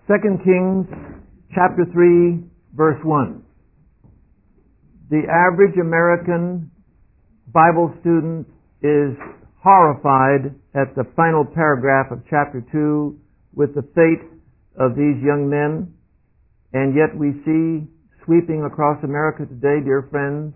2 Kings chapter 3, verse 1. The average American Bible student is horrified at the final paragraph of chapter 2 with the fate of these young men, and yet we see sweeping across America today, dear friends,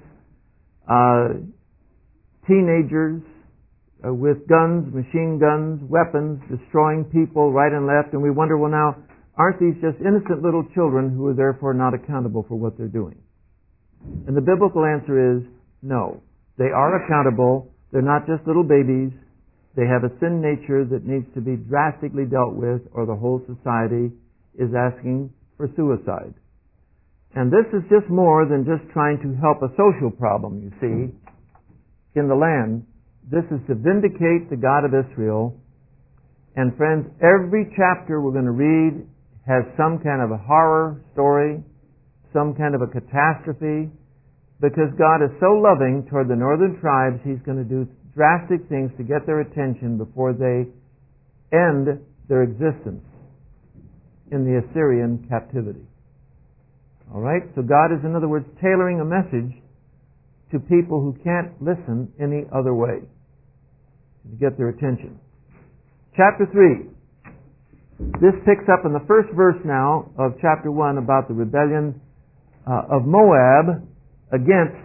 teenagers with guns, machine guns, weapons, destroying people right and left, and we wonder, well now, aren't these just innocent little children who are therefore not accountable for what they're doing? And the biblical answer is no. They are accountable. They're not just little babies. They have a sin nature that needs to be drastically dealt with, or the whole society is asking for suicide. And this is just more than just trying to help a social problem, you see, in the land. This is to vindicate the God of Israel. And friends, every chapter we're going to read has some kind of a horror story, some kind of a catastrophe, because God is so loving toward the northern tribes, He's going to do drastic things to get their attention before they end their existence in the Assyrian captivity. All right? So God is, in other words, tailoring a message to people who can't listen any other way to get their attention. Chapter 3. This picks up in the first verse now of chapter 1 about the rebellion of Moab against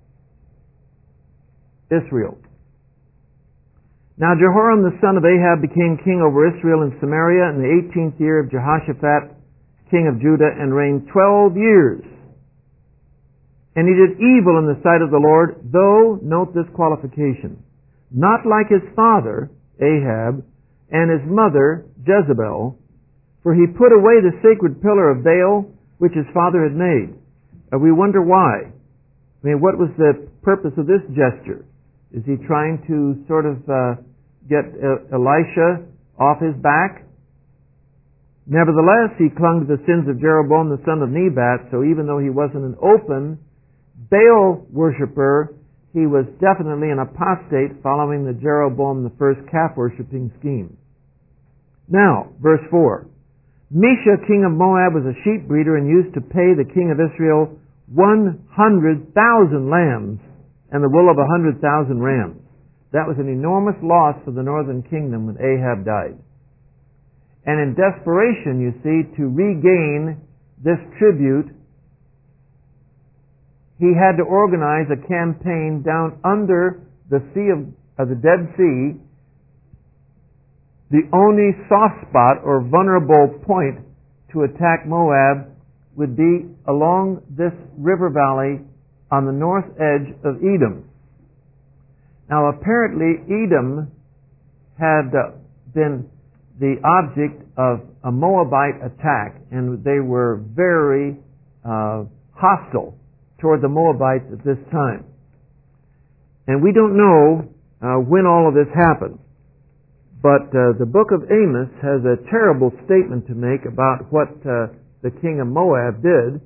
Israel. Now Jehoram the son of Ahab became king over Israel and Samaria in the 18th year of Jehoshaphat, king of Judah, and reigned 12 years. And he did evil in the sight of the Lord, though, note this qualification, not like his father, Ahab, and his mother, Jezebel, for he put away the sacred pillar of Baal, which his father had made. And we wonder why. I mean, what was the purpose of this gesture? Is he trying to sort of get Elisha off his back? Nevertheless, he clung to the sins of Jeroboam the son of Nebat, so even though he wasn't an open Baal worshiper, he was definitely an apostate following the Jeroboam the first calf-worshipping scheme. Now, verse 4. Mesha, king of Moab, was a sheep breeder and used to pay the king of Israel 100,000 lambs and the wool of 100,000 rams. That was an enormous loss for the northern kingdom when Ahab died. And in desperation, you see, to regain this tribute, he had to organize a campaign down under the sea of the Dead Sea. The only soft spot or vulnerable point to attack Moab would be along this river valley on the north edge of Edom. Now apparently Edom had been the object of a Moabite attack, and they were very hostile toward the Moabites at this time. And we don't know when all of this happened. But the book of Amos has a terrible statement to make about what the king of Moab did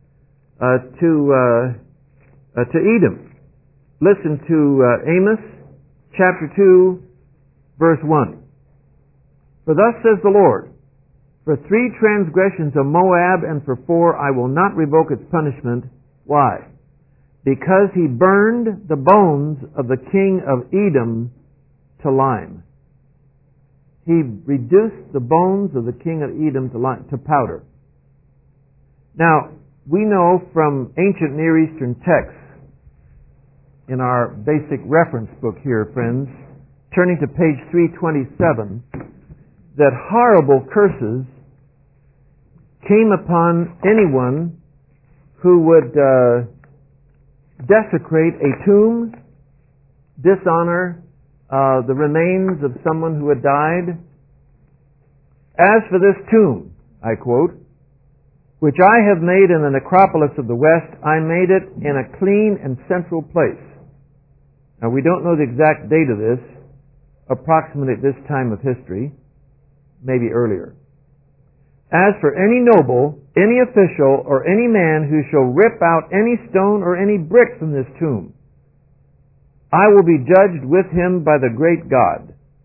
to Edom. Listen to Amos chapter 2, verse 1. For thus says the Lord, for 3 transgressions of Moab and for 4 I will not revoke its punishment. Why? Because he burned the bones of the king of Edom to lime. He reduced the bones of the king of Edom to powder. Now, we know from ancient Near Eastern texts in our basic reference book here, friends, turning to page 327, that horrible curses came upon anyone who would desecrate a tomb, dishonor the remains of someone who had died. As for this tomb, I quote, which I have made in the necropolis of the west, I made it in a clean and central place. Now we don't know the exact date of this, approximately at this time of history, maybe earlier. As for any noble, any official, or any man who shall rip out any stone or any brick from this tomb, I will be judged with him by the great God,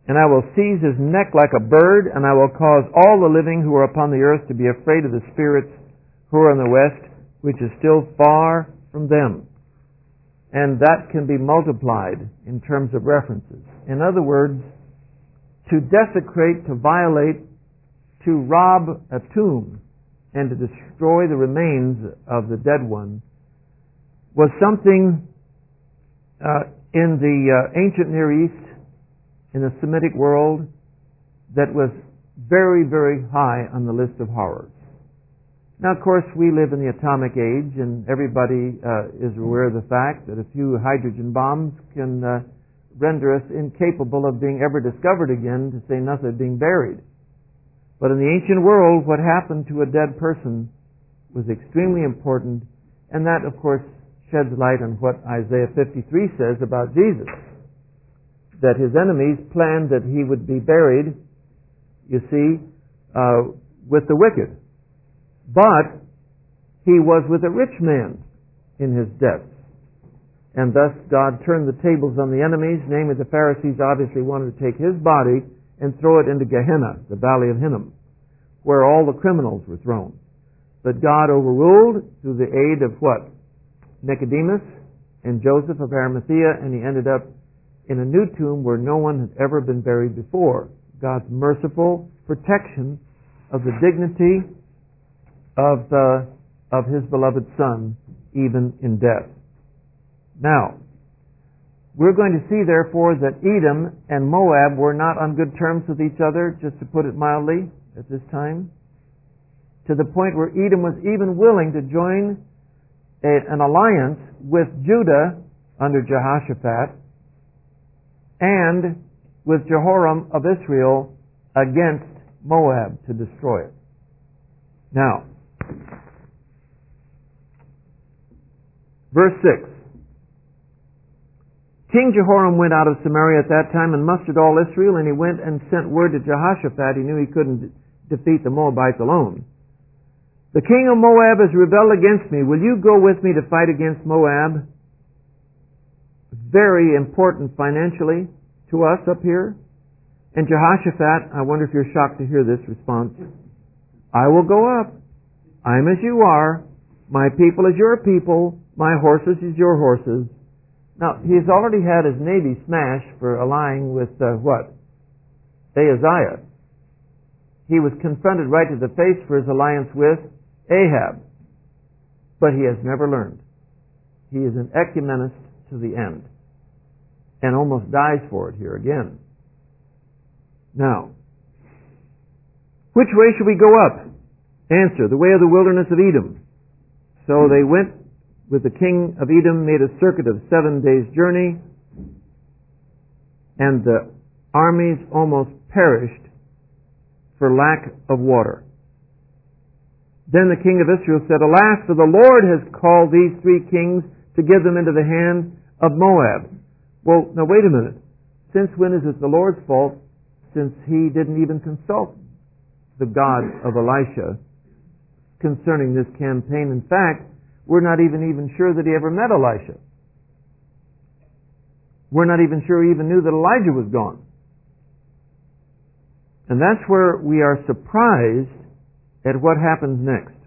and I will seize his neck like a bird, and I will cause all the living who are upon the earth to be afraid of the spirits who are in the west, which is still far from them. And that can be multiplied in terms of references. In other words, to desecrate, to violate, to rob a tomb, and to destroy the remains of the dead one was something in the ancient Near East, in the Semitic world, that was very, very high on the list of horrors. Now, of course, we live in the atomic age, and everybody is aware of the fact that a few hydrogen bombs can render us incapable of being ever discovered again, to say nothing of being buried. But in the ancient world, what happened to a dead person was extremely important, and that, of course, sheds light on what Isaiah 53 says about Jesus, that his enemies planned that he would be buried, you see, with the wicked. But he was with a rich man in his death. And thus God turned the tables on the enemies, namely the Pharisees obviously wanted to take his body and throw it into Gehenna, the valley of Hinnom, where all the criminals were thrown. But God overruled through the aid of what? Nicodemus and Joseph of Arimathea, and he ended up in a new tomb where no one had ever been buried before. God's merciful protection of the dignity of his beloved Son, even in death. Now, we're going to see, therefore, that Edom and Moab were not on good terms with each other, just to put it mildly, at this time, to the point where Edom was even willing to join an alliance with Judah under Jehoshaphat and with Jehoram of Israel against Moab to destroy it. Now, verse 6. King Jehoram went out of Samaria at that time and mustered all Israel, and he went and sent word to Jehoshaphat. He knew he couldn't defeat the Moabites alone. The king of Moab has rebelled against me. Will you go with me to fight against Moab? Very important financially to us up here. And Jehoshaphat, I wonder if you're shocked to hear this response. I will go up. I'm as you are. My people is your people. My horses is your horses. Now, he's already had his navy smashed for allying with what? Ahaziah. He was confronted right to the face for his alliance with Ahab. But he has never learned. He is an ecumenist to the end. And almost dies for it here again. Now, which way should we go up? Answer, the way of the wilderness of Edom. So they went with the king of Edom, made a circuit of 7 days' journey, and the armies almost perished for lack of water. Then the king of Israel said, Alas, for the Lord has called these 3 kings to give them into the hand of Moab. Well, now wait a minute. Since when is it the Lord's fault, since he didn't even consult the God of Elisha concerning this campaign? In fact, we're not even sure that he ever met Elisha. We're not even sure he even knew that Elijah was gone. And that's where we are surprised at what happens next.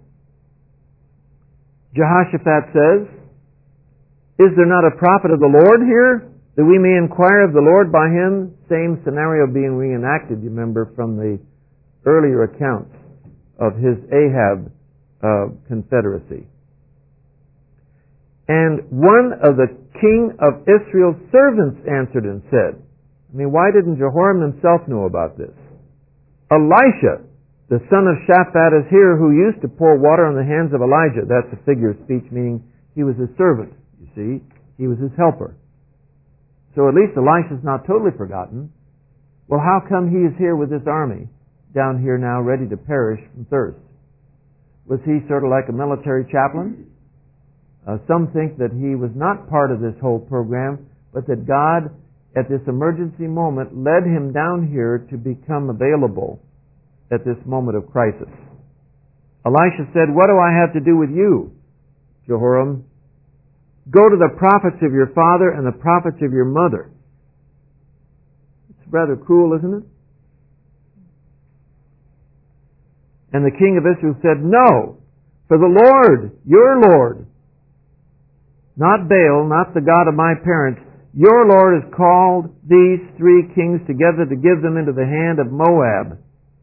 Jehoshaphat says, Is there not a prophet of the Lord here, that we may inquire of the Lord by him? Same scenario being reenacted, you remember, from the earlier accounts of his Ahab confederacy. And one of the king of Israel's servants answered and said, why didn't Jehoram himself know about this? Elisha, the son of Shaphat, is here, who used to pour water on the hands of Elijah. That's a figure of speech, meaning he was his servant, you see. He was his helper. So at least Elisha's not totally forgotten. Well, how come he is here with this army down here now ready to perish from thirst? Was he sort of like a military chaplain? Some think that he was not part of this whole program, but that God, at this emergency moment, led him down here to become available at this moment of crisis. Elisha said, What do I have to do with you, Jehoram? Go to the prophets of your father and the prophets of your mother. It's rather cruel, isn't it? And the king of Israel said, "No, for the Lord, your Lord, not Baal, not the God of my parents, your Lord has called these 3 kings together to give them into the hand of Moab.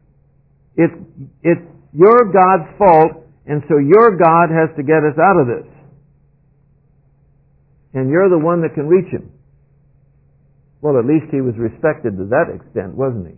It's your God's fault, and so your God has to get us out of this. And you're the one that can reach him." Well, at least he was respected to that extent, wasn't he?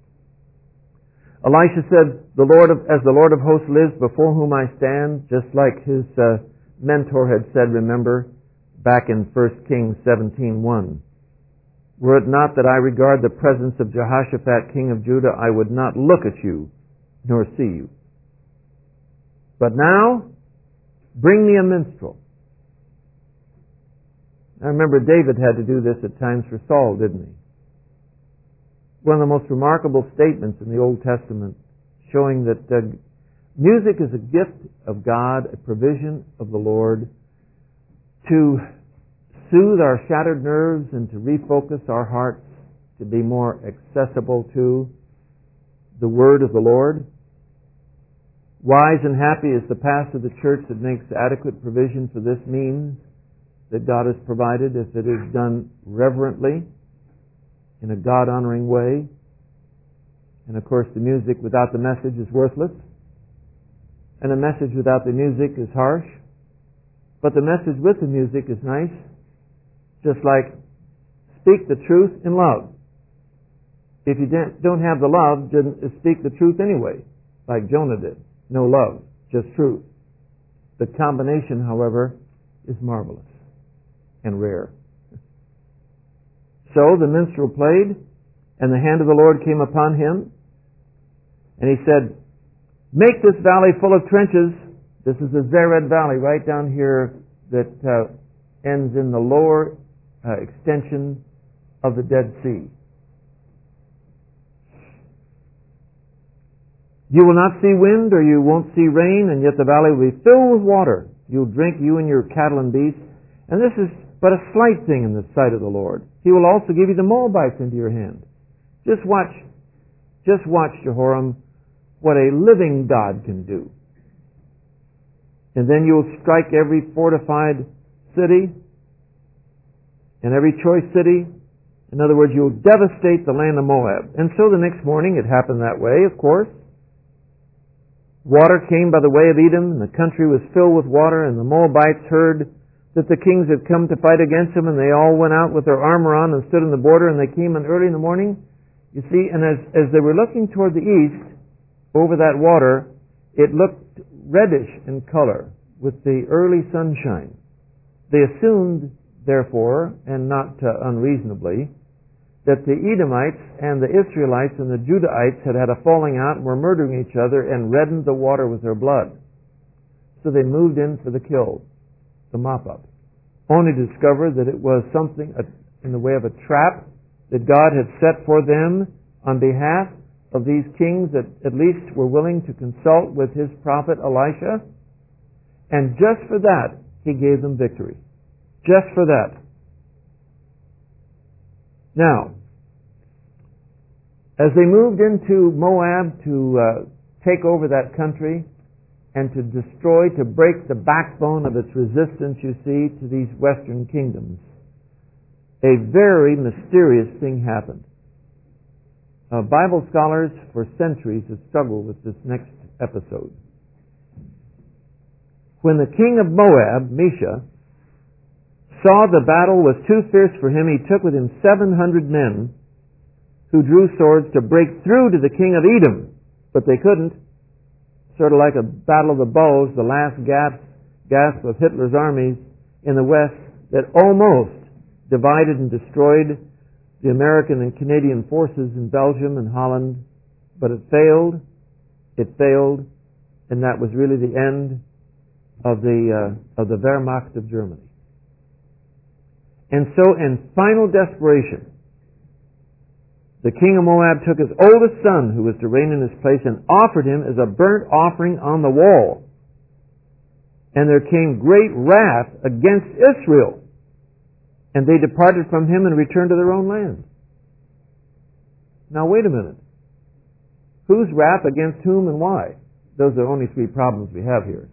Elisha said, "As the Lord of hosts lives, before whom I stand," just like his mentor had said, remember, back in 1 Kings 17:1. "Were it not that I regard the presence of Jehoshaphat, king of Judah, I would not look at you, nor see you. But now, bring me a minstrel." I remember David had to do this at times for Saul, didn't he? One of the most remarkable statements in the Old Testament, showing that music is a gift of God, a provision of the Lord, to soothe our shattered nerves and to refocus our hearts to be more accessible to the Word of the Lord. Wise and happy is the pastor of the church that makes adequate provision for this means that God has provided, if it is done reverently, in a God-honoring way. And of course, the music without the message is worthless, and a message without the music is harsh. But the message with the music is nice, just like speak the truth in love. If you don't have the love, then speak the truth anyway, like Jonah did. No love, just truth. The combination, however, is marvelous and rare. So the minstrel played, and the hand of the Lord came upon him, and he said, "Make this valley full of trenches." This is the Zered Valley right down here that ends in the lower extension of the Dead Sea. "You will not see wind, or you won't see rain, and yet the valley will be filled with water. You'll drink, you and your cattle and beasts. And this is but a slight thing in the sight of the Lord. He will also give you the Moabites into your hand." Just watch, Jehoram, what a living God can do. "And then you will strike every fortified city and every choice city." In other words, you will devastate the land of Moab. And so the next morning it happened that way, of course. Water came by the way of Edom, and the country was filled with water, and the Moabites heard that the kings had come to fight against them, and they all went out with their armor on and stood in the border, and they came in early in the morning. You see, and as they were looking toward the east, over that water, it looked reddish in color with the early sunshine. They assumed, therefore, and not unreasonably, that the Edomites and the Israelites and the Judahites had had a falling out and were murdering each other and reddened the water with their blood. So they moved in for the kill, the mop-up, only to discover that it was something in the way of a trap that God had set for them on behalf of these kings that at least were willing to consult with his prophet Elisha. And just for that, he gave them victory. Just for that. Now, as they moved into Moab to take over that country and to destroy, to break the backbone of its resistance, you see, to these western kingdoms, a very mysterious thing happened. Bible scholars for centuries have struggled with this next episode. When the king of Moab, Mesha, saw the battle was too fierce for him, he took with him 700 men who drew swords to break through to the king of Edom, but they couldn't. Sort of like a battle of the bulge, the last gasp of Hitler's armies in the west that almost divided and destroyed the American and Canadian forces in Belgium and Holland, but it failed, and that was really the end of the Wehrmacht of Germany. And so, in final desperation, the king of Moab took his oldest son, who was to reign in his place, and offered him as a burnt offering on the wall. And there came great wrath against Israel, and they departed from him and returned to their own land. Now wait a minute. Whose wrath against whom and why? Those are the only three problems we have here.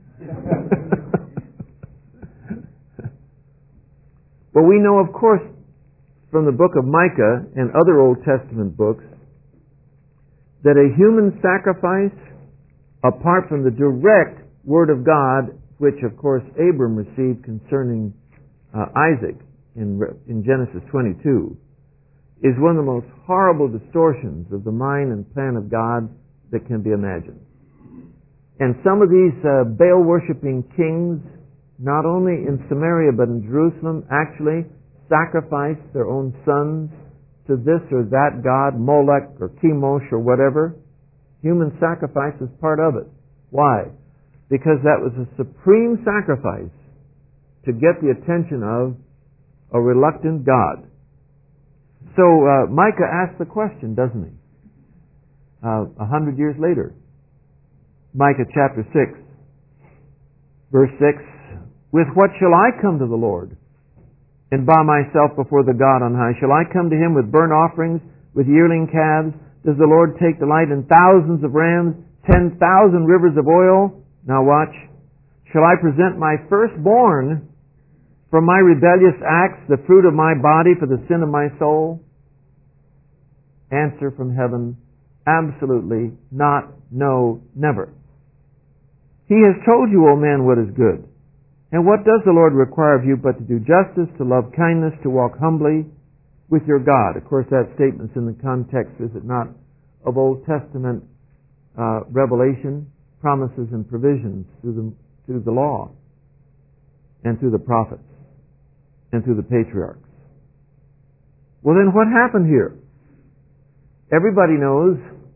But we know, of course, from the book of Micah and other Old Testament books, that a human sacrifice, apart from the direct Word of God, which of course Abram received concerning Isaac in Genesis 22, is one of the most horrible distortions of the mind and plan of God that can be imagined. And some of these Baal-worshipping kings, not only in Samaria but in Jerusalem, actually sacrificed their own sons to this or that god, Molech or Chemosh or whatever. Human sacrifice is part of it. Why? Because that was a supreme sacrifice to get the attention of a reluctant God. So Micah asks the question, doesn't he? 100 years later. Micah chapter 6, verse 6, "With what shall I come to the Lord and bow myself before the God on high? Shall I come to him with burnt offerings, with yearling calves? Does the Lord take delight in thousands of rams, 10,000 rivers of oil?" Now watch. "Shall I present my firstborn from my rebellious acts, the fruit of my body for the sin of my soul?" Answer from heaven, absolutely not, no, never. "He has told you, O man, what is good. And what does the Lord require of you but to do justice, to love kindness, to walk humbly with your God?" Of course, that statement's in the context, is it not, of Old Testament revelation, promises and provisions through the law and through the prophets and through the patriarchs. Well, then what happened here? Everybody knows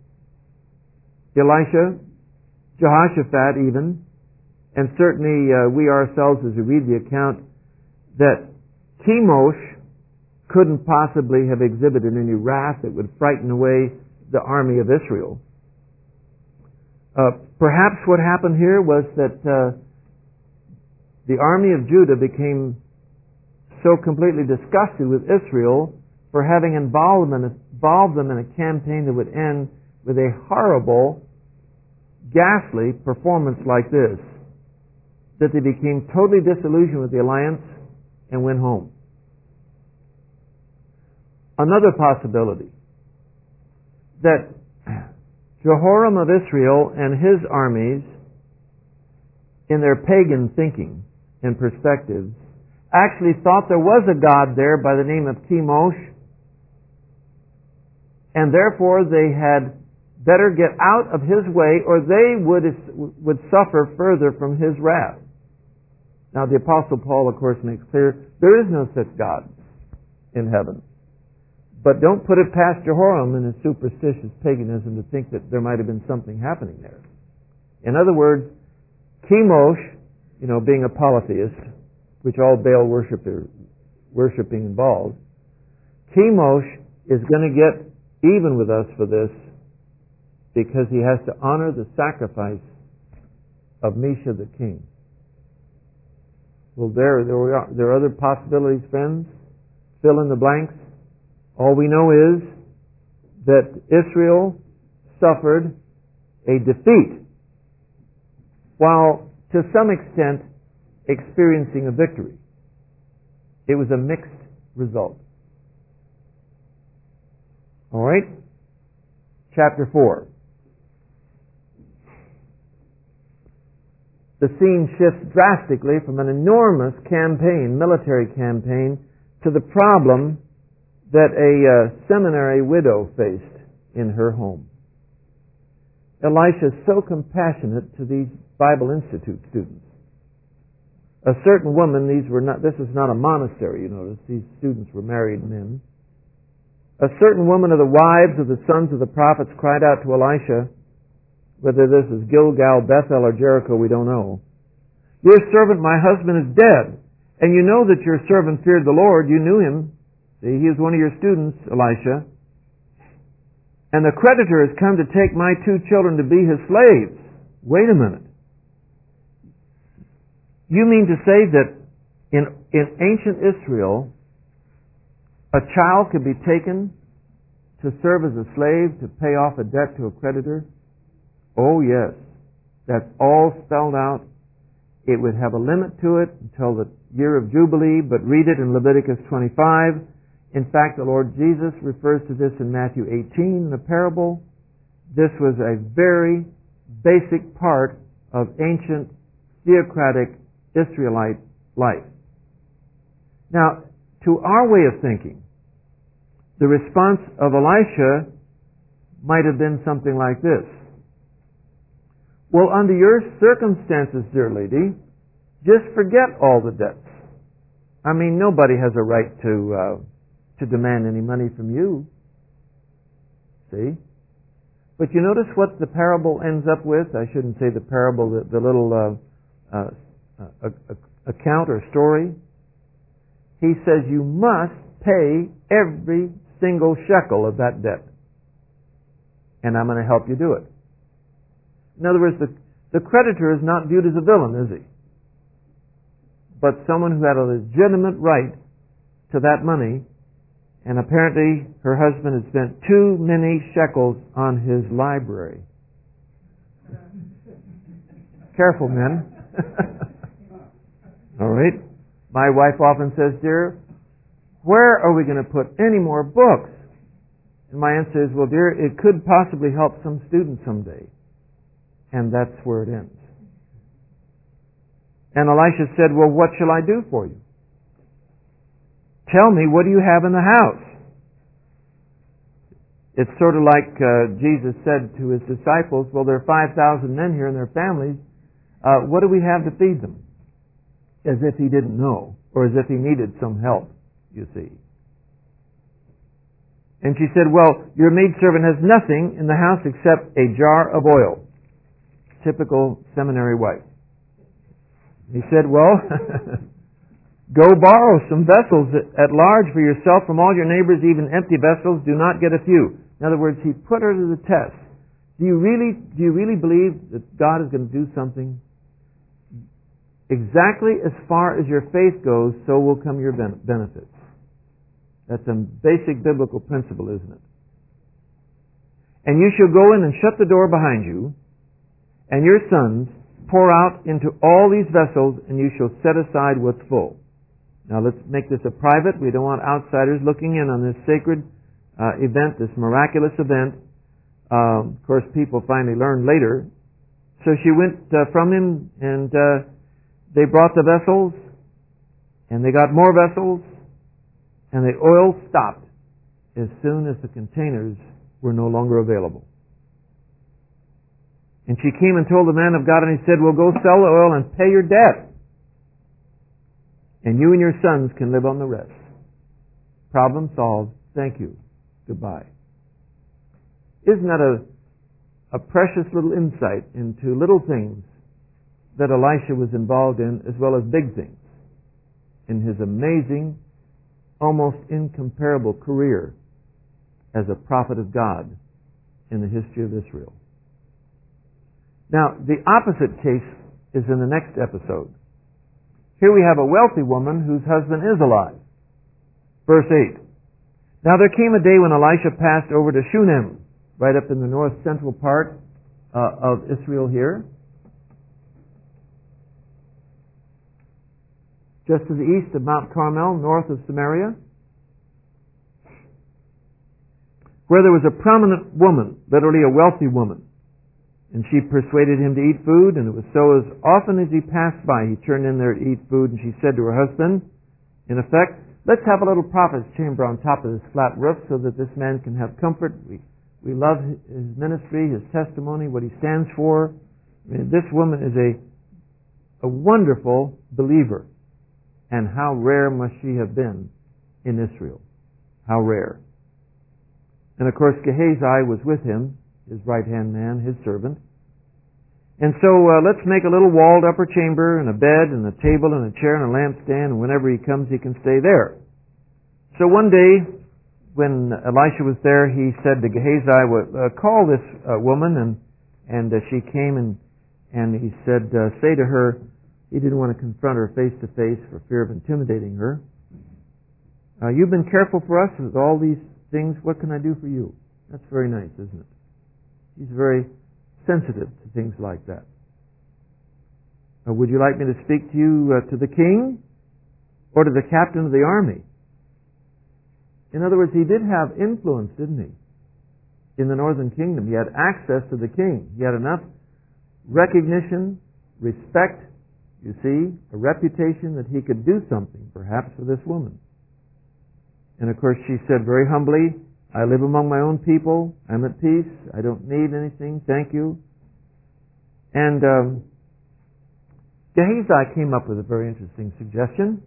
Elisha, Jehoshaphat even, and certainly we ourselves, as we read the account, that Chemosh couldn't possibly have exhibited any wrath that would frighten away the army of Israel. Perhaps what happened here was that the army of Judah became so completely disgusted with Israel for having involved them in a campaign that would end with a horrible, ghastly performance like this, that they became totally disillusioned with the alliance and went home. Another possibility, that Jehoram of Israel and his armies, in their pagan thinking and perspectives, actually thought there was a God there by the name of Chemosh, and therefore they had better get out of his way or they would suffer further from his wrath. Now the Apostle Paul, of course, makes clear there is no such God in heaven. But don't put it past Jehoram in his superstitious paganism to think that there might have been something happening there. In other words, Chemosh, being a polytheist, which all Baal worshipping involves, Chemosh is going to get even with us for this because he has to honor the sacrifice of Mesha the king. Well, there are other possibilities, friends. Fill in the blanks. All we know is that Israel suffered a defeat while to some extent experiencing a victory. It was a mixed result. All right? Chapter 4. The scene shifts drastically from an enormous campaign, military campaign, to the problem that a seminary widow faced in her home. Elisha is so compassionate to these Bible Institute students. A certain woman, this is not a monastery, you notice, these students were married men. A certain woman of the wives of the sons of the prophets cried out to Elisha, whether this is Gilgal, Bethel, or Jericho, we don't know. "Your servant, my husband, is dead, and you know that your servant feared the Lord. You knew him. See, he is one of your students, Elisha. And the creditor has come to take my 2 children to be his slaves." Wait a minute. You mean to say that in ancient Israel, a child could be taken to serve as a slave to pay off a debt to a creditor? Oh yes, that's all spelled out. It would have a limit to it until the year of Jubilee, but read it in Leviticus 25. In fact, the Lord Jesus refers to this in Matthew 18, the parable. This was a very basic part of ancient theocratic Israelite life. Now, to our way of thinking, the response of Elisha might have been something like this. Well, under your circumstances, dear lady, just forget all the debts. I mean, nobody has a right to demand any money from you. See? But you notice what the parable ends up with? I shouldn't say the parable, the little account or story. He says you must pay every single shekel of that debt. And I'm going to help you do it. In other words, the creditor is not viewed as a villain, is he? But someone who had a legitimate right to that money, and apparently her husband had spent too many shekels on his library. Careful, men. All right. My wife often says, dear, where are we going to put any more books? And my answer is, well, dear, it could possibly help some students someday. And that's where it ends. And Elisha said, well, what shall I do for you? Tell me, what do you have in the house? It's sort of like Jesus said to his disciples, well, there are 5,000 men here and their families. What do we have to feed them? As if he didn't know, or as if he needed some help, you see. And she said, well, your maidservant has nothing in the house except a jar of oil. Typical seminary wife. He said, well, go borrow some vessels at large for yourself from all your neighbors, even empty vessels. Do not get a few. In other words, he put her to the test. Do you really believe that God is going to do something? Exactly as far as your faith goes, so will come your benefits. That's a basic biblical principle, isn't it? And you shall go in and shut the door behind you, and your sons pour out into all these vessels, and you shall set aside what's full. Now let's make this a private. We don't want outsiders looking in on this sacred event, this miraculous event. Of course, people finally learned later. So she went from him, and they brought the vessels, and they got more vessels, and the oil stopped as soon as the containers were no longer available. And she came and told the man of God, and he said, well, go sell the oil and pay your debt. And you and your sons can live on the rest. Problem solved. Thank you. Goodbye. Isn't that a precious little insight into little things that Elisha was involved in, as well as big things, in his amazing, almost incomparable career as a prophet of God in the history of Israel. Now, the opposite case is in the next episode. Here we have a wealthy woman whose husband is alive. Verse 8. Now there came a day when Elisha passed over to Shunem, right up in the north central part of Israel here, just to the east of Mount Carmel, north of Samaria, where there was a prominent woman, literally a wealthy woman. And she persuaded him to eat food, and it was so as often as he passed by, he turned in there to eat food, and she said to her husband, in effect, let's have a little prophet's chamber on top of this flat roof so that this man can have comfort. We love his ministry, his testimony, what he stands for. I mean, this woman is a wonderful believer. And how rare must she have been in Israel? How rare. And of course, Gehazi was with him, his right-hand man, his servant. And so let's make a little walled upper chamber and a bed and a table and a chair and a lampstand, and whenever he comes, he can stay there. So one day, when Elisha was there, he said to Gehazi, call this woman, and she came, and he said, say to her, he didn't want to confront her face to face for fear of intimidating her. You've been careful for us with all these things. What can I do for you? That's very nice, isn't it? He's very sensitive to things like that. Would you like me to speak to you, to the king, or to the captain of the army? In other words, he did have influence, didn't he? In the northern kingdom. He had access to the king. He had enough recognition, respect, you see, a reputation that he could do something, perhaps, for this woman. And of course she said very humbly, I live among my own people. I'm at peace. I don't need anything. Thank you. And Gehazi came up with a very interesting suggestion.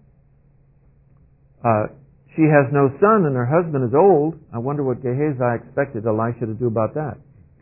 She has no son and her husband is old. I wonder what Gehazi expected Elisha to do about that.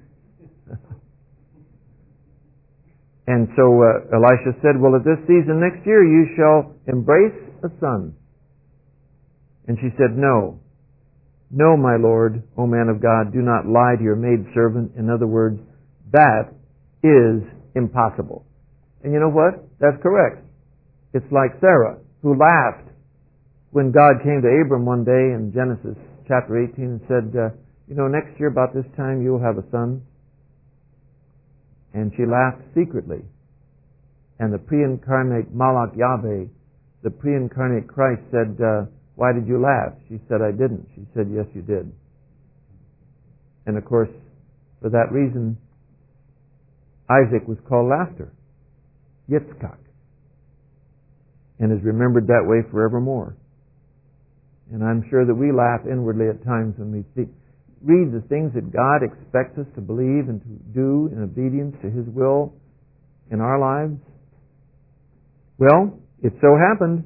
And so Elisha said, well, at this season next year you shall embrace a son. And she said, no. No, my Lord, O man of God, do not lie to your maidservant. In other words, that is impossible. And you know what? That's correct. It's like Sarah, who laughed when God came to Abram one day in Genesis chapter 18 and said, next year about this time you'll have a son. And she laughed secretly. And the pre-incarnate Malach Yahweh, the pre-incarnate Christ said, why did you laugh? She said, I didn't. She said, yes, you did. And of course, for that reason, Isaac was called laughter, Yitzchak, and is remembered that way forevermore. And I'm sure that we laugh inwardly at times when we read the things that God expects us to believe and to do in obedience to His will in our lives. Well, it so happened.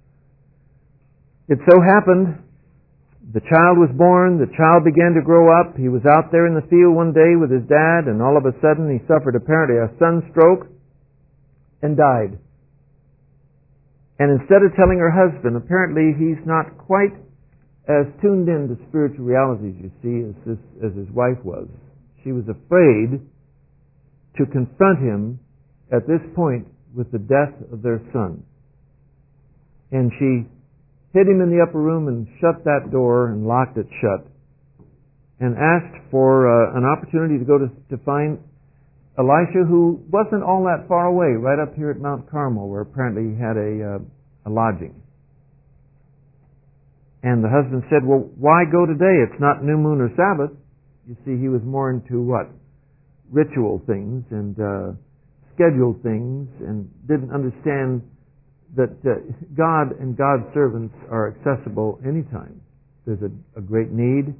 The child was born, the child began to grow up. He was out there in the field one day with his dad, and all of a sudden he suffered apparently a sunstroke and died. And instead of telling her husband, apparently he's not quite as tuned in to spiritual realities, you see, as his wife was. She was afraid to confront him at this point with the death of their son. And she hid him in the upper room and shut that door and locked it shut, and asked for an opportunity to go to find Elisha, who wasn't all that far away, right up here at Mount Carmel, where apparently he had a lodging. And the husband said, well, why go today? It's not new moon or Sabbath. You see, he was more into what? Ritual things and scheduled things, and didn't understand that God and God's servants are accessible anytime. There's a great need.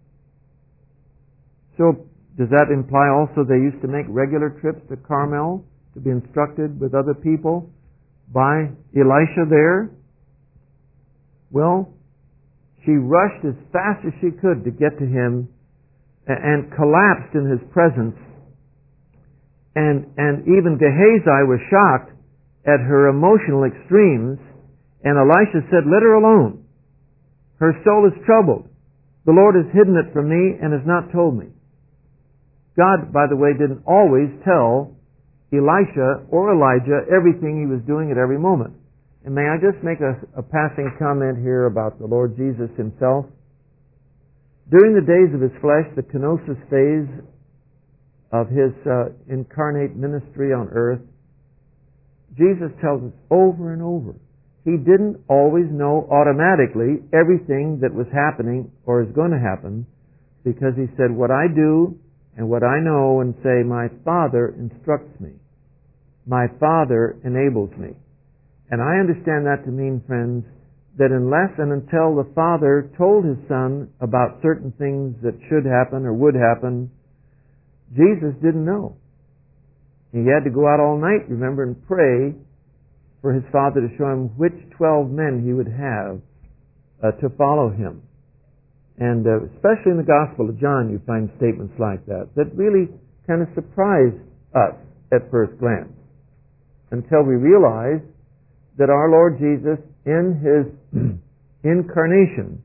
So does that imply also they used to make regular trips to Carmel to be instructed with other people by Elisha there? Well, she rushed as fast as she could to get to him and collapsed in his presence. And even Gehazi was shocked at her emotional extremes, and Elisha said, let her alone. Her soul is troubled. The Lord has hidden it from me and has not told me. God, by the way, didn't always tell Elisha or Elijah everything he was doing at every moment. And may I just make a passing comment here about the Lord Jesus himself? During the days of his flesh, the kenosis phase of his incarnate ministry on earth, Jesus tells us over and over, he didn't always know automatically everything that was happening or is going to happen, because he said, what I do and what I know and say, my Father instructs me. My Father enables me. And I understand that to mean, friends, that unless and until the Father told his Son about certain things that should happen or would happen, Jesus didn't know. He had to go out all night, remember, and pray for his Father to show him which 12 men he would have to follow him. And especially in the Gospel of John, you find statements like that really kind of surprise us at first glance, until we realize that our Lord Jesus, in his incarnation,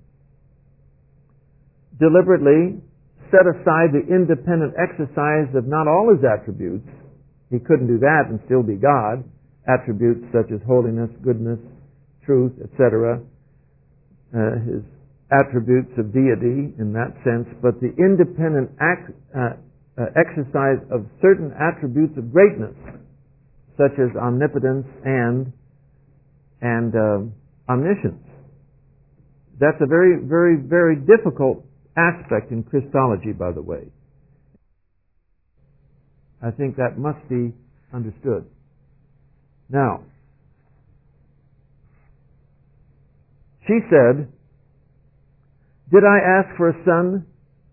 deliberately set aside the independent exercise of not all his attributes. He couldn't do that and still be God. Attributes such as holiness, goodness, truth, etc. His attributes of deity in that sense, but the independent exercise of certain attributes of greatness, such as omnipotence and omniscience. That's a very, very, very difficult aspect in Christology, by the way. I think that must be understood. Now, she said, "Did I ask for a son?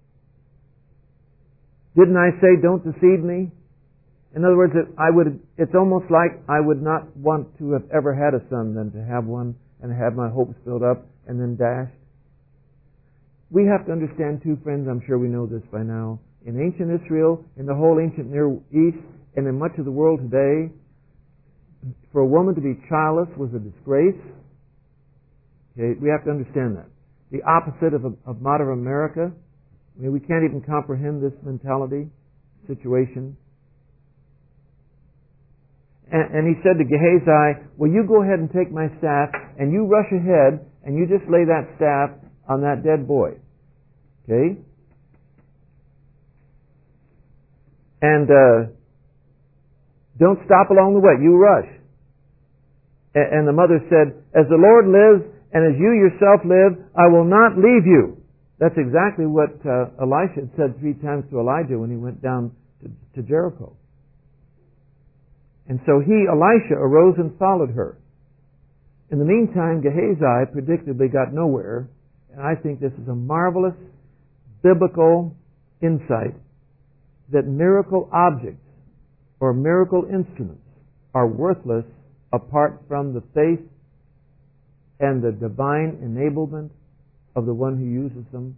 Didn't I say, 'Don't deceive me'?" In other words, it's almost like I would not want to have ever had a son than to have one and have my hopes filled up and then dashed. We have to understand too, friends, I'm sure we know this by now, in ancient Israel, in the whole ancient Near East, and in much of the world today, for a woman to be childless was a disgrace. Okay, we have to understand that. The opposite of modern America. I mean, we can't even comprehend this mentality, situation. And he said to Gehazi, "Well, you go ahead and take my staff, and you rush ahead, and you just lay that staff on that dead boy." Okay? And don't stop along the way. You rush. And the mother said, "As the Lord lives, and as you yourself live, I will not leave you." That's exactly what Elisha had said 3 times to Elijah when he went down to Jericho. And so Elisha, arose and followed her. In the meantime, Gehazi predictably got nowhere, and I think this is a marvelous biblical insight that miracle objects or miracle instruments are worthless apart from the faith and the divine enablement of the one who uses them.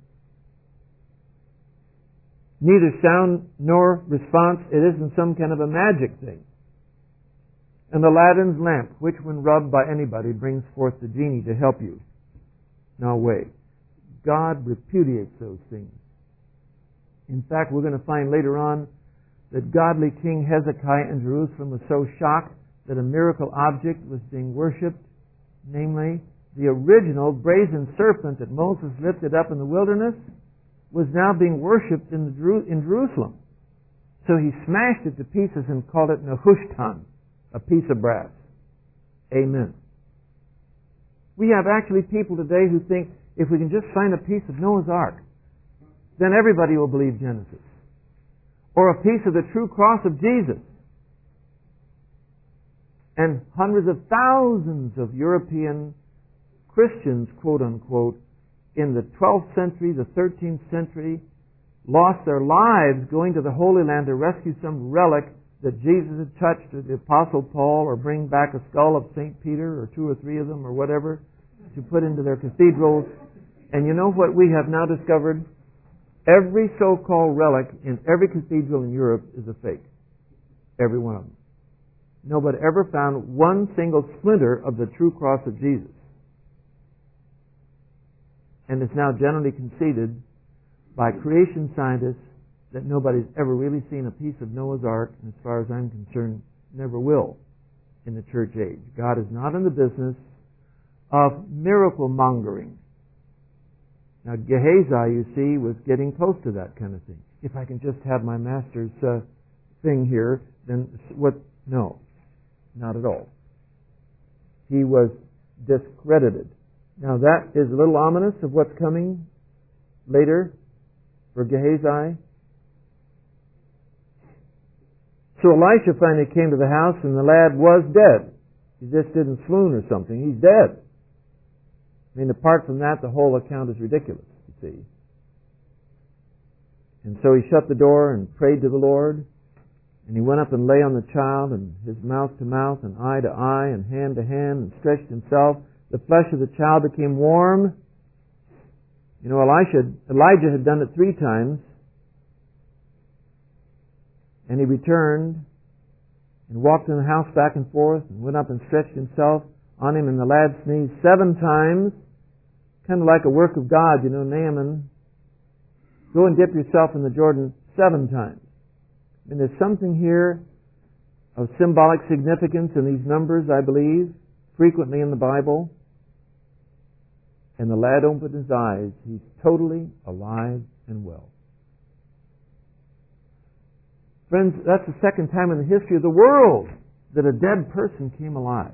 Neither sound nor response. It isn't some kind of a magic thing. And Aladdin's lamp, which when rubbed by anybody brings forth the genie to help you. No way. God repudiates those things. In fact, we're going to find later on that godly King Hezekiah in Jerusalem was so shocked that a miracle object was being worshipped, namely the original brazen serpent that Moses lifted up in the wilderness was now being worshipped in Jerusalem. So he smashed it to pieces and called it Nehushtan, a piece of brass. Amen. We have actually people today who think if we can just find a piece of Noah's Ark, then everybody will believe Genesis. Or a piece of the true cross of Jesus. And hundreds of thousands of European Christians, quote unquote, in the 12th century, the 13th century, lost their lives going to the Holy Land to rescue some relic that Jesus had touched, or the Apostle Paul, or bring back a skull of St. Peter, or 2 or 3 of them, or whatever, to put into their cathedrals. And you know what we have now discovered? Every so-called relic in every cathedral in Europe is a fake. Every one of them. Nobody ever found one single splinter of the true cross of Jesus. And it's now generally conceded by creation scientists that nobody's ever really seen a piece of Noah's Ark, and as far as I'm concerned, never will in the church age. God is not in the business of miracle mongering. Now, Gehazi, you see, was getting close to that kind of thing. If I can just have my master's thing here, then what? No, not at all. He was discredited. Now, that is a little ominous of what's coming later for Gehazi. So Elisha finally came to the house, and the lad was dead. He just didn't swoon or something. He's dead. I mean, apart from that, the whole account is ridiculous, you see. And so he shut the door and prayed to the Lord, and he went up and lay on the child, and his mouth to mouth, and eye to eye, and hand to hand, and stretched himself. The flesh of the child became warm. You know, Elijah had done it 3 times. And he returned and walked in the house back and forth and went up and stretched himself on him, and the lad sneezed 7 times. Kind of like a work of God, you know, Naaman. Go and dip yourself in the Jordan 7 times. I mean, there's something here of symbolic significance in these numbers, I believe, frequently in the Bible. And the lad opened his eyes. He's totally alive and well. Friends, that's the second time in the history of the world that a dead person came alive.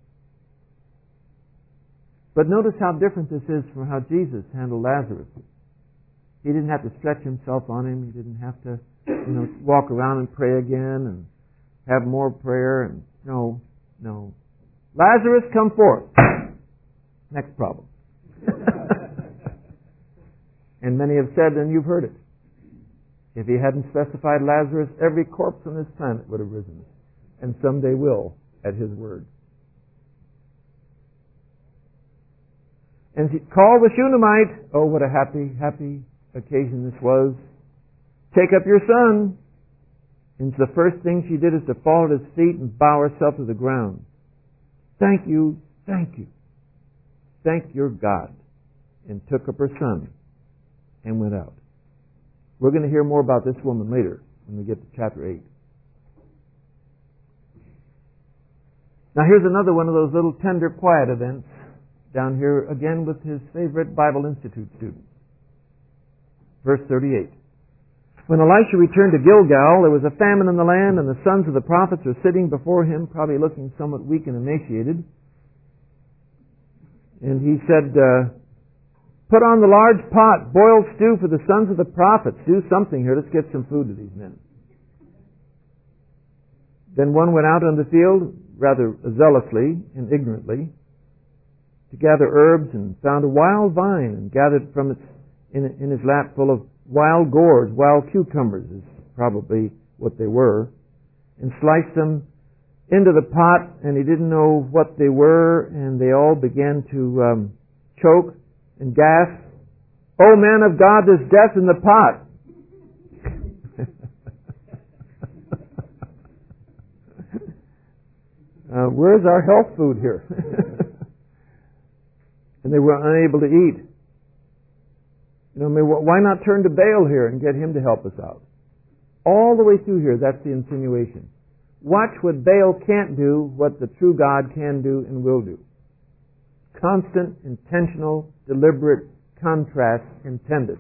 But notice how different this is from how Jesus handled Lazarus. He didn't have to stretch himself on him. He didn't have to, walk around and pray again and have more prayer. And no. Lazarus, come forth. Next problem. And many have said, and you've heard it, if he hadn't specified Lazarus, every corpse on this planet would have risen. And someday will, at his word. And he called the Shunammite. Oh, what a happy occasion this was. Take up your son. And the first thing she did is to fall at his feet and bow herself to the ground. Thank you. Thank your God. And took up her son and went out. We're going to hear more about this woman later when we get to chapter 8. Now here's another one of those little tender, quiet events down here again with his favorite Bible Institute student. Verse 38. When Elisha returned to Gilgal, there was a famine in the land, and the sons of the prophets were sitting before him, probably looking somewhat weak and emaciated. And he said, put on the large pot, boiled stew for the sons of the prophets. Do something here. Let's get some food to these men. Then one went out on the field, rather zealously and ignorantly, to gather herbs, and found a wild vine, and gathered from its in his lap full of wild gourds, wild cucumbers is probably what they were, and sliced them into the pot, and he didn't know what they were, and they all began to choke and gasp. Oh, man of God, there's death in the pot. Where's our health food here? And they were unable to eat. Why not turn to Baal here and get him to help us out? All the way through here, that's the insinuation. Watch what Baal can't do, what the true God can do and will do. Constant, intentional, deliberate contrast intended.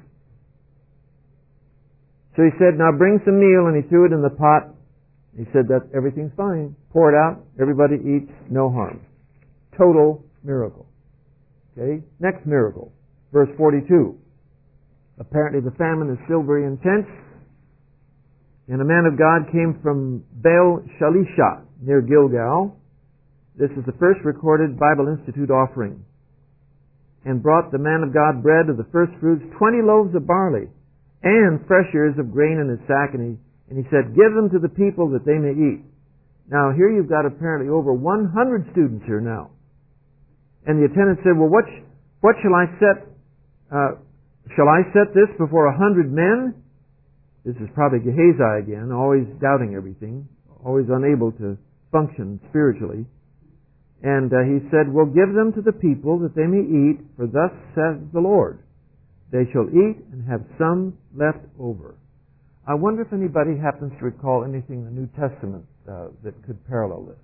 So he said, now bring some meal, and he threw it in the pot. He said that everything's fine. Pour it out. Everybody eats. No harm. Total miracle. Okay? Next miracle. Verse 42. Apparently the famine is still very intense. And a man of God came from Baal Shalisha near Gilgal. This is the first recorded Bible Institute offering. And brought the man of God bread of the first fruits, 20 loaves of barley, and fresh ears of grain in his sack. And he said, give them to the people that they may eat. Now here you've got apparently over 100 students here now. And the attendant said, well, what shall I set? Shall I set this before 100 men? This is probably Gehazi again, always doubting everything, always unable to function spiritually. And he said, well, give them to the people that they may eat, for thus says the Lord, they shall eat and have some left over. I wonder if anybody happens to recall anything in the New Testament that could parallel this.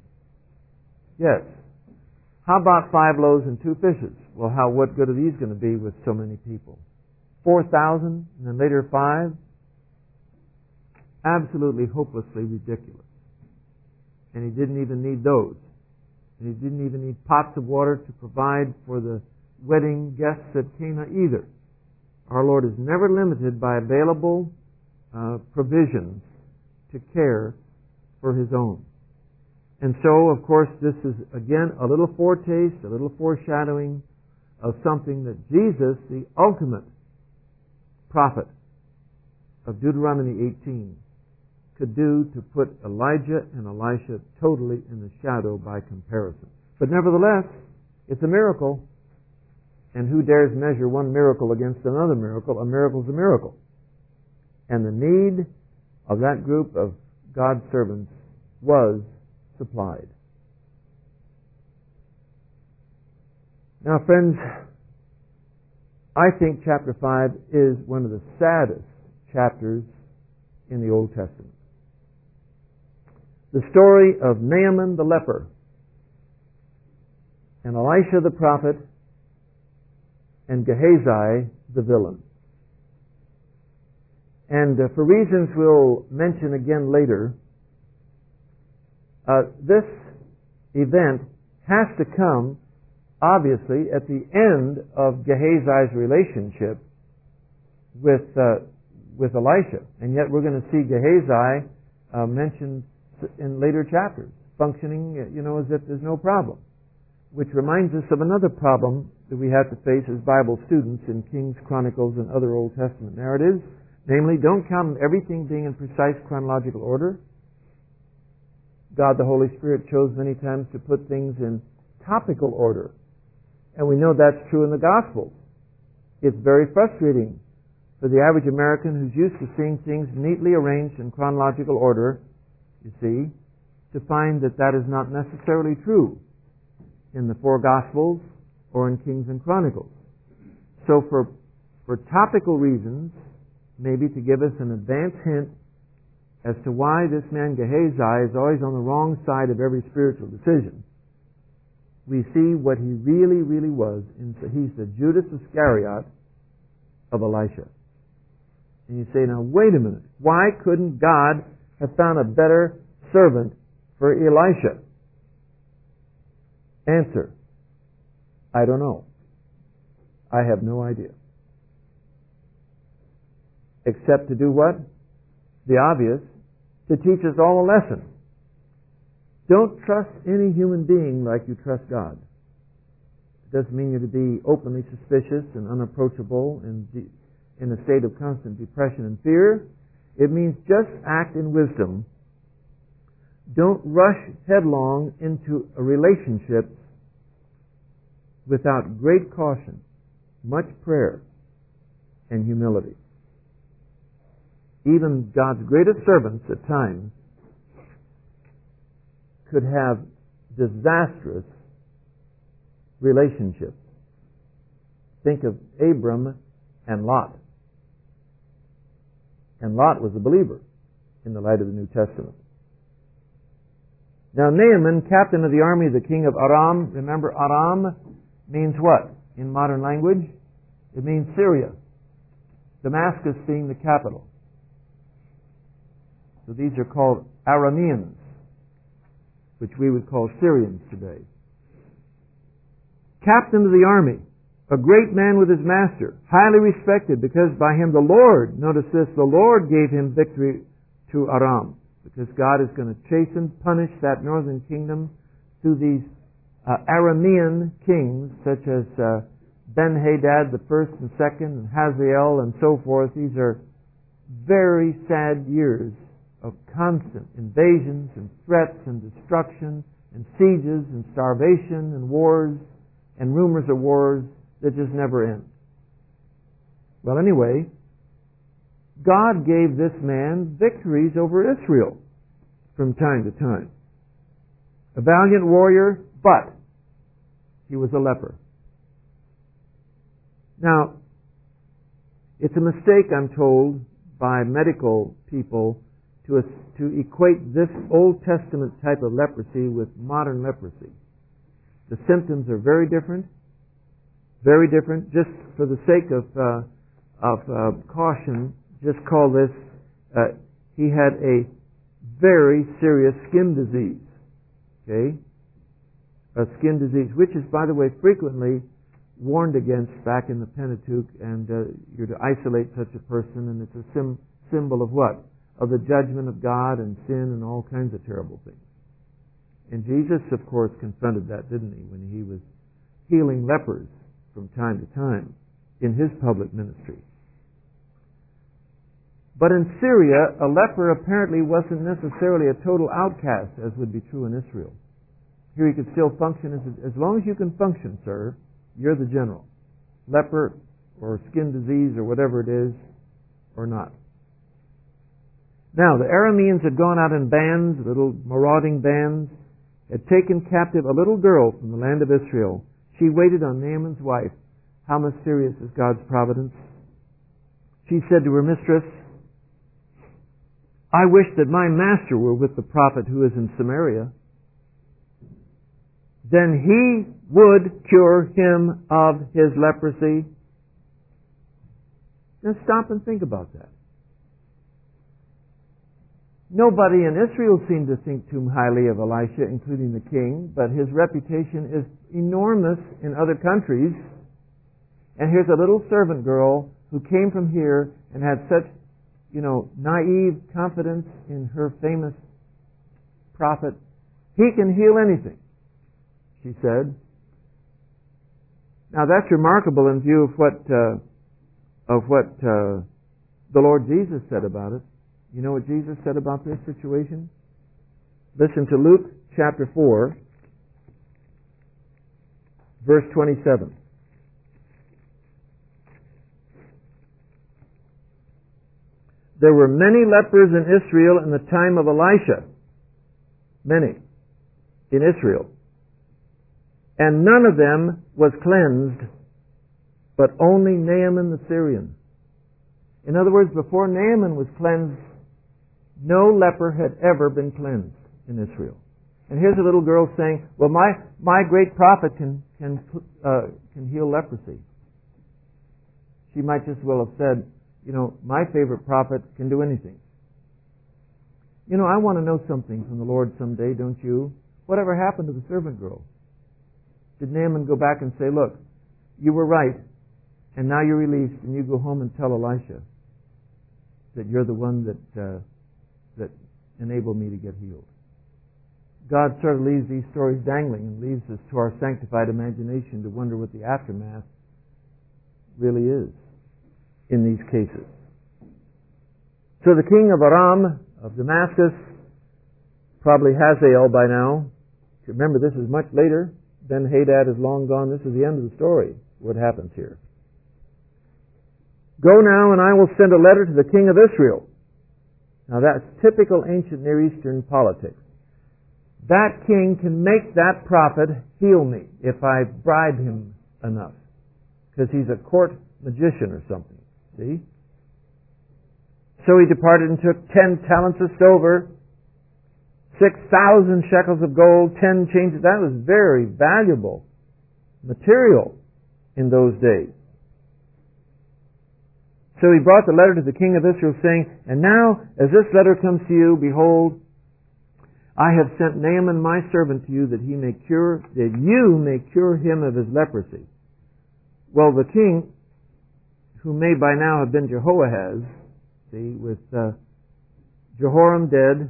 Yes. How about 5 loaves and 2 fishes? Well, what good are these going to be with so many people? 4,000 and then later 5? Absolutely hopelessly ridiculous. And he didn't even need those. And he didn't even need pots of water to provide for the wedding guests at Cana either. Our Lord is never limited by available provisions to care for His own. And so, of course, this is, again, a little foretaste, a little foreshadowing of something that Jesus, the ultimate prophet of Deuteronomy 18, could do to put Elijah and Elisha totally in the shadow by comparison. But nevertheless, it's a miracle. And who dares measure one miracle against another miracle? A miracle's a miracle. And the need of that group of God's servants was supplied. Now, friends, I think chapter 5 is one of the saddest chapters in the Old Testament. The story of Naaman the leper and Elisha the prophet and Gehazi the villain. And for reasons we'll mention again later, this event has to come, obviously, at the end of Gehazi's relationship with Elisha. And yet we're going to see Gehazi mentioned in later chapters, functioning, as if there's no problem. Which reminds us of another problem that we have to face as Bible students in Kings, Chronicles, and other Old Testament narratives. Namely, don't count on everything being in precise chronological order. God the Holy Spirit chose many times to put things in topical order. And we know that's true in the Gospels. It's very frustrating for the average American who's used to seeing things neatly arranged in chronological order, you see, to find that that is not necessarily true in the four Gospels or in Kings and Chronicles. So for topical reasons, maybe to give us an advance hint as to why this man Gehazi is always on the wrong side of every spiritual decision, we see what he really, really was. He's the Judas Iscariot of Elisha. And you say, now wait a minute, why couldn't God have found a better servant for Elisha? Answer, I don't know. I have no idea. Except to do what? The obvious, to teach us all a lesson. Don't trust any human being like you trust God. It doesn't mean you're to be openly suspicious and unapproachable and in a state of constant depression and fear. It means just act in wisdom. Don't rush headlong into a relationship without great caution, much prayer, and humility. Even God's greatest servants at times could have disastrous relationships. Think of Abram and Lot. And Lot was a believer in the light of the New Testament. Now Naaman, captain of the army of the king of Aram, remember Aram means what in modern language? It means Syria. Damascus being the capital. So these are called Arameans, which we would call Syrians today. Captain of the army, a great man with his master, highly respected because by him the Lord, notice this, the Lord gave him victory to Aram. Because God is going to chasten, punish that northern kingdom through these Aramean kings, such as Ben-Hadad the first and second, and Hazael and so forth. These are very sad years of constant invasions and threats and destruction and sieges and starvation and wars and rumors of wars that just never end. Well, anyway, God gave this man victories over Israel from time to time. A valiant warrior, but he was a leper. Now, it's a mistake, I'm told, by medical people to equate this Old Testament type of leprosy with modern leprosy. The symptoms are very different. Very different. Just for the sake of caution, just call this, he had a very serious skin disease. Okay? A skin disease, which is, by the way, frequently warned against back in the Pentateuch, and you're to isolate such a person, and it's a symbol of what? Of the judgment of God and sin and all kinds of terrible things. And Jesus, of course, confronted that, didn't he, when he was healing lepers from time to time in his public ministry. But in Syria, a leper apparently wasn't necessarily a total outcast, as would be true in Israel. Here he could still function as long as you can function, sir, you're the general. Leper or skin disease or whatever it is, or not. Now, the Arameans had gone out in bands, little marauding bands, had taken captive a little girl from the land of Israel. She waited on Naaman's wife. How mysterious is God's providence. She said to her mistress, I wish that my master were with the prophet who is in Samaria. Then he would cure him of his leprosy. Now stop and think about that. Nobody in Israel seemed to think too highly of Elisha, including the king, but his reputation is enormous in other countries. And here's a little servant girl who came from here and had such, naive confidence in her famous prophet. He can heal anything, she said. Now that's remarkable in view of what the Lord Jesus said about it. You know what Jesus said about this situation? Listen to Luke chapter 4, verse 27. There were many lepers in Israel in the time of Elisha. Many in Israel. And none of them was cleansed, but only Naaman the Syrian. In other words, before Naaman was cleansed, no leper had ever been cleansed in Israel. And here's a little girl saying, well, my great prophet can heal leprosy. She might just well have said, my favorite prophet can do anything. I want to know something from the Lord someday, don't you? Whatever happened to the servant girl? Did Naaman go back and say, look, you were right, and now you're released, and you go home and tell Elisha that you're the one that enabled me to get healed? God sort of leaves these stories dangling and leaves us to our sanctified imagination to wonder what the aftermath really is in these cases. So the king of Aram, of Damascus, probably Hazael by now. Remember, this is much later. Ben-Hadad is long gone. This is the end of the story, what happens here. Go now, and I will send a letter to the king of Israel. Now that's typical ancient Near Eastern politics. That king can make that prophet heal me if I bribe him enough, because he's a court magician or something. See? So he departed and took 10 talents of silver, 6,000 shekels of gold, 10 changes. That was very valuable material in those days. So he brought the letter to the king of Israel, saying, and now, as this letter comes to you, behold, I have sent Naaman my servant to you that you may cure him of his leprosy. Well, the king, who may by now have been Jehoahaz, with Jehoram dead,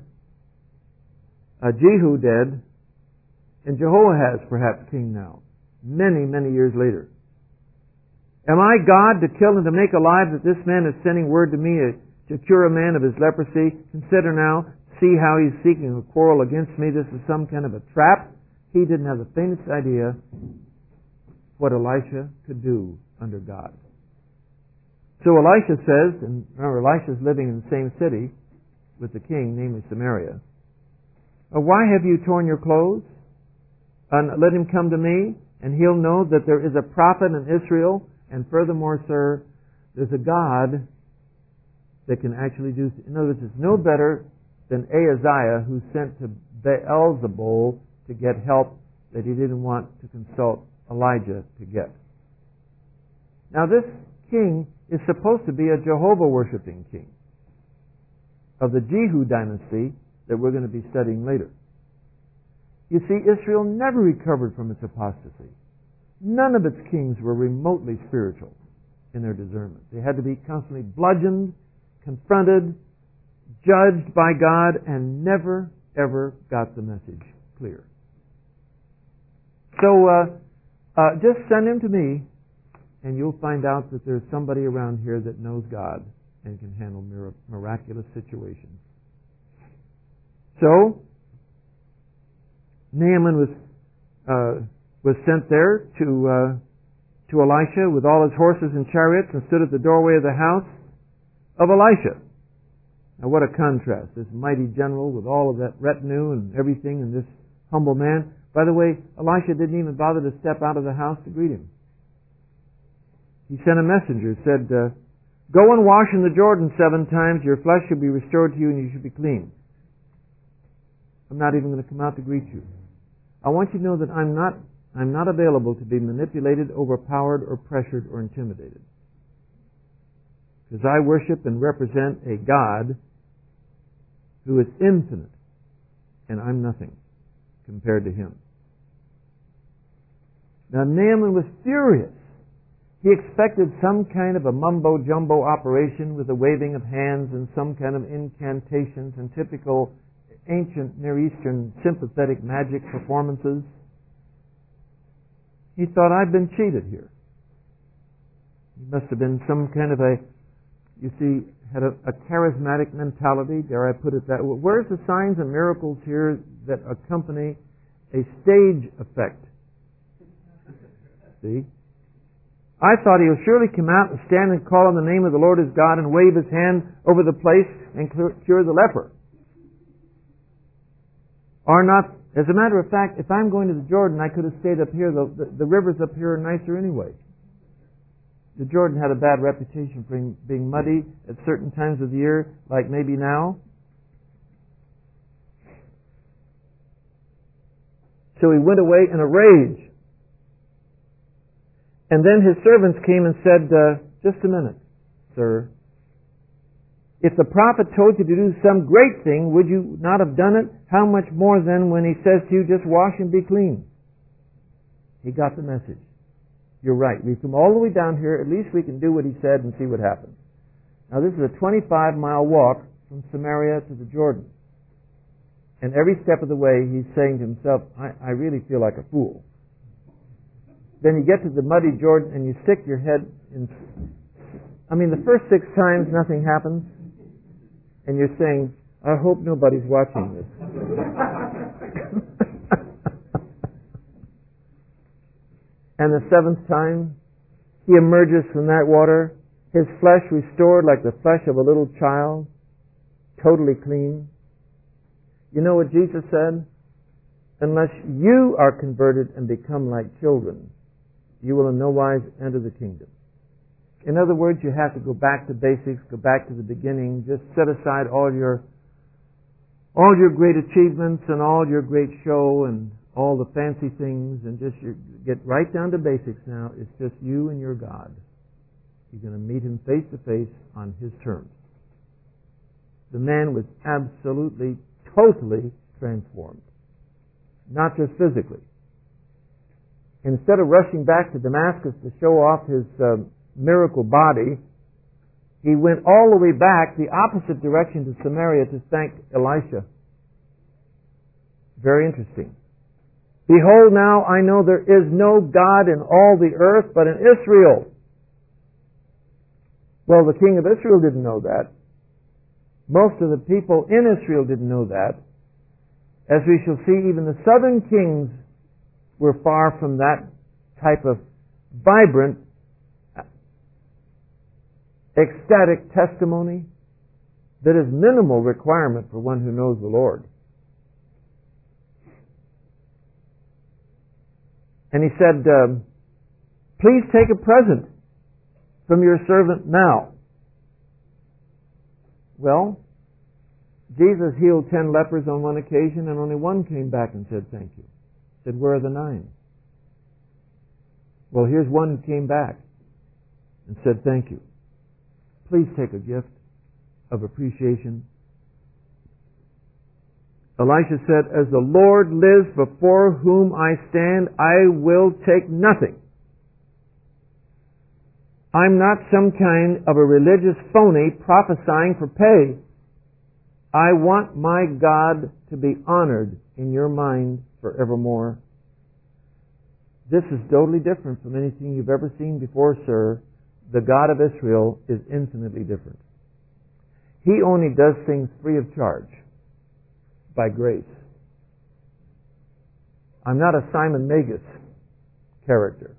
Jehu dead, and Jehoahaz perhaps king now, many, many years later. Am I God to kill and to make alive that this man is sending word to me to cure a man of his leprosy? Consider now, see how he's seeking a quarrel against me. This is some kind of a trap. He didn't have the faintest idea what Elisha could do under God. So Elisha says, and remember Elisha's living in the same city with the king, namely Samaria. Why have you torn your clothes? Let him come to me, and he'll know that there is a prophet in Israel. And furthermore, sir, there's a God that can actually do... In other words, it's no better than Ahaziah, who sent to Beelzebul to get help that he didn't want to consult Elijah to get. Now this king is supposed to be a Jehovah-worshipping king of the Jehu dynasty that we're going to be studying later. You see, Israel never recovered from its apostasy. None of its kings were remotely spiritual in their discernment. They had to be constantly bludgeoned, confronted, judged by God, and never, ever got the message clear. So, just send him to me, and you'll find out that there's somebody around here that knows God and can handle miraculous situations. So, Naaman was sent there to Elisha with all his horses and chariots, and stood at the doorway of the house of Elisha. Now what a contrast, this mighty general with all of that retinue and everything, and this humble man. By the way, Elisha didn't even bother to step out of the house to greet him. He sent a messenger, said, go and wash in the Jordan 7 times, your flesh shall be restored to you, and you shall be clean. I'm not even going to come out to greet you. I want you to know that I'm not available to be manipulated, overpowered, or pressured, or intimidated. Because I worship and represent a God who is infinite, and I'm nothing compared to Him. Now Naaman was furious. He expected some kind of a mumbo-jumbo operation with a waving of hands and some kind of incantations and typical ancient Near Eastern sympathetic magic performances. He thought, I've been cheated here. He must have been some kind of had a charismatic mentality, dare I put it that way. Where's the signs and miracles here that accompany a stage effect? See? I thought he would surely come out and stand and call on the name of the Lord his God and wave his hand over the place and cure the leper. Or not, as a matter of fact, if I'm going to the Jordan, I could have stayed up here. The rivers up here are nicer anyway. The Jordan had a bad reputation for being muddy at certain times of the year, like maybe now. So he went away in a rage. And then his servants came and said, just a minute, sir. If the prophet told you to do some great thing, would you not have done it? How much more then when he says to you, just wash and be clean? He got the message. You're right. We've come all the way down here. At least we can do what he said and see what happens. Now this is a 25-mile walk from Samaria to the Jordan. And every step of the way he's saying to himself, I really feel like a fool. Then you get to the muddy Jordan and you stick your head in. The first 6 times nothing happens. And you're saying, I hope nobody's watching this. And the 7th time, he emerges from that water, his flesh restored like the flesh of a little child, totally clean. You know what Jesus said? Unless you are converted and become like children, you will in no wise enter the kingdom. In other words, you have to go back to basics, go back to the beginning, just set aside all your great achievements and all your great show and all the fancy things, and just get right down to basics now. It's just you and your God. You're going to meet him face to face on his terms. The man was absolutely, totally transformed. Not just physically. Instead of rushing back to Damascus to show off his miracle body, he went all the way back the opposite direction to Samaria to thank Elisha. Very interesting. Behold, now I know there is no God in all the earth but in Israel. Well, the king of Israel didn't know that. Most of the people in Israel didn't know that. As we shall see, even the southern kings were far from that type of vibrant, ecstatic testimony that is minimal requirement for one who knows the Lord. And he said, please take a present from your servant now. Well, Jesus healed 10 lepers on one occasion, and only one came back and said thank you. He said, where are the 9? Well, here's one who came back and said thank you. Please take a gift of appreciation. Elisha said, as the Lord lives before whom I stand, I will take nothing. I'm not some kind of a religious phony prophesying for pay. I want my God to be honored in your mind forevermore. This is totally different from anything you've ever seen before, sir. The God of Israel is infinitely different. He only does things free of charge, by grace. I'm not a Simon Magus character.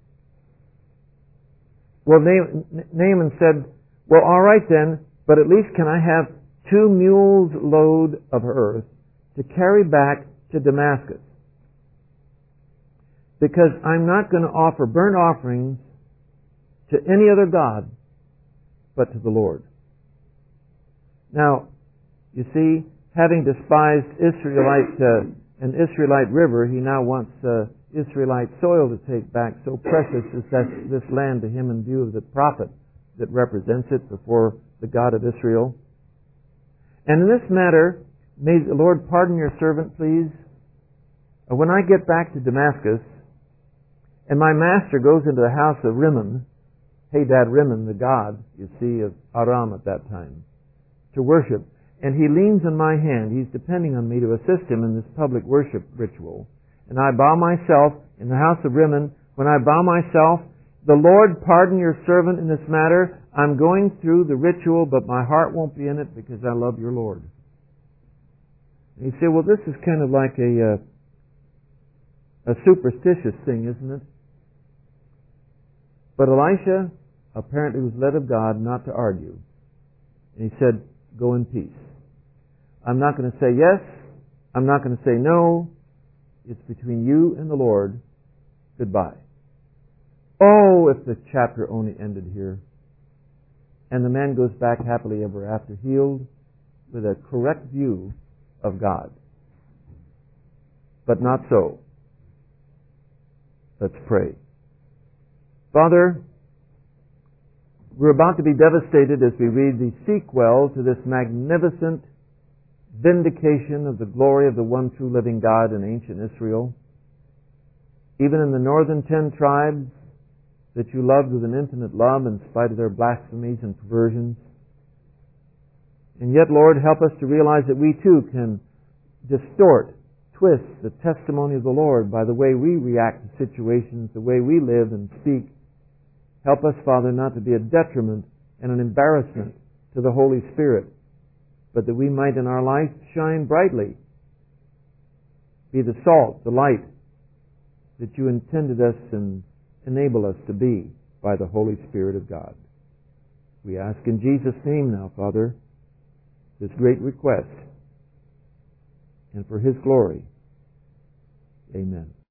Well, Naaman said, well, all right then, but at least can I have 2 mules load of earth to carry back to Damascus? Because I'm not going to offer burnt offerings to any other god but to the Lord. Now, you see, having despised an Israelite river, he now wants Israelite soil to take back. So precious is this land to him in view of the prophet that represents it before the God of Israel. And in this matter, may the Lord pardon your servant, please. When I get back to Damascus, and my master goes into the house of Rimmon, Hadad Rimmon, the god, you see, of Aram at that time, to worship, and he leans on my hand. He's depending on me to assist him in this public worship ritual. And I bow myself in the house of Rimmon. When I bow myself, the Lord pardon your servant in this matter. I'm going through the ritual, but my heart won't be in it because I love your Lord. And you say, well, this is kind of like a superstitious thing, isn't it? But Elisha apparently was led of God not to argue. And he said, go in peace. I'm not going to say yes. I'm not going to say no. It's between you and the Lord. Goodbye. Oh, if the chapter only ended here. And the man goes back happily ever after, healed, with a correct view of God. But not so. Let's pray. Father, we're about to be devastated as we read the sequel to this magnificent vindication of the glory of the one true living God in ancient Israel. Even in the northern 10 tribes that you loved with an infinite love in spite of their blasphemies and perversions. And yet, Lord, help us to realize that we too can distort, twist the testimony of the Lord by the way we react to situations, the way we live and speak. Help us, Father, not to be a detriment and an embarrassment to the Holy Spirit, but that we might in our life shine brightly, be the salt, the light that you intended us and enable us to be by the Holy Spirit of God. We ask in Jesus' name now, Father, this great request, and for His glory. Amen.